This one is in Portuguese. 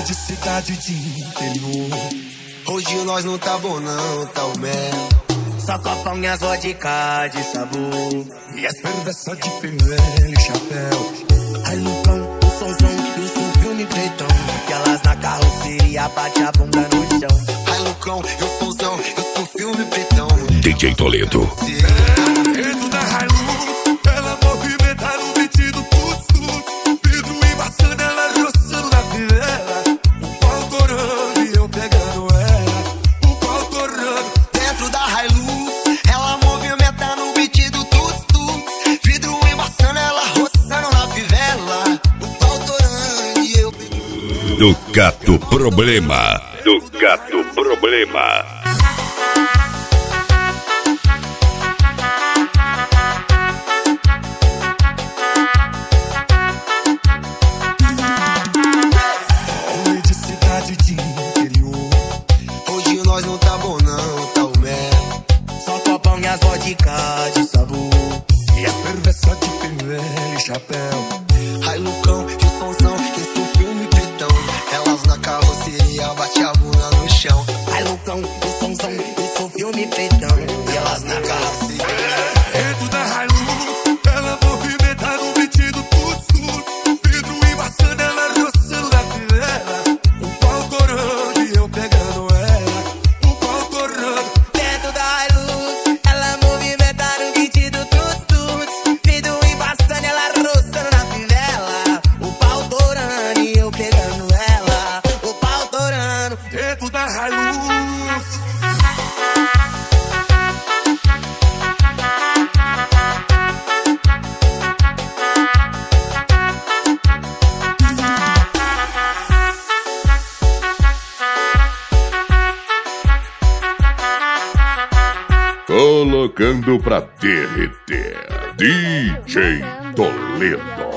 de cidade de interior. Hoje nós não tá bom não, tá o mel. Só copão e as vodka de sabor. E as cerveja de pinguela e chapéu. Ai, Lucão, o somzão e o filme pretão. Que elas na carroceria bate a bunda no chão. Ai, Lucão, eu souzão, eu sou filme pretão. DJ Toledo. Dentro da Hilux, ela movimenta no vestido tudo. Vidro embaçando, ela roçando na fivela. O pau torando e eu pegando ela. O pau torando. Dentro da Hilux, ela movimenta no vestido tudo. Vidro embaçando, ela roçando na fivela. O pau torando e eu pegando. Do Gato Problema. Do Gato Problema. De interior. Hoje nós não tá bom não, tá o mel. Só copão e as vodka de sabor. E a cerveja de pinguela e chapéu. Ai, Lucão, que somzão, que sou filme pretão. Elas na carroceria bate a bunda no chão. Ai, Lucão, o somzão e o filme pretão. E elas na carroceria. Dentro da Hilux, ela movimenta no vestido tudo. Vidro embaçando, ela roçando na fivela. E eu pegando ela, o pau torando. Dentro da Hilux, ela movimenta no vestido tudo. Vidro embaçando, ela roçando na fivela. O pau torando e eu pegando ela. O pau torando. Dentro da Hilux. Colocando pra derreter, DJ Toledo.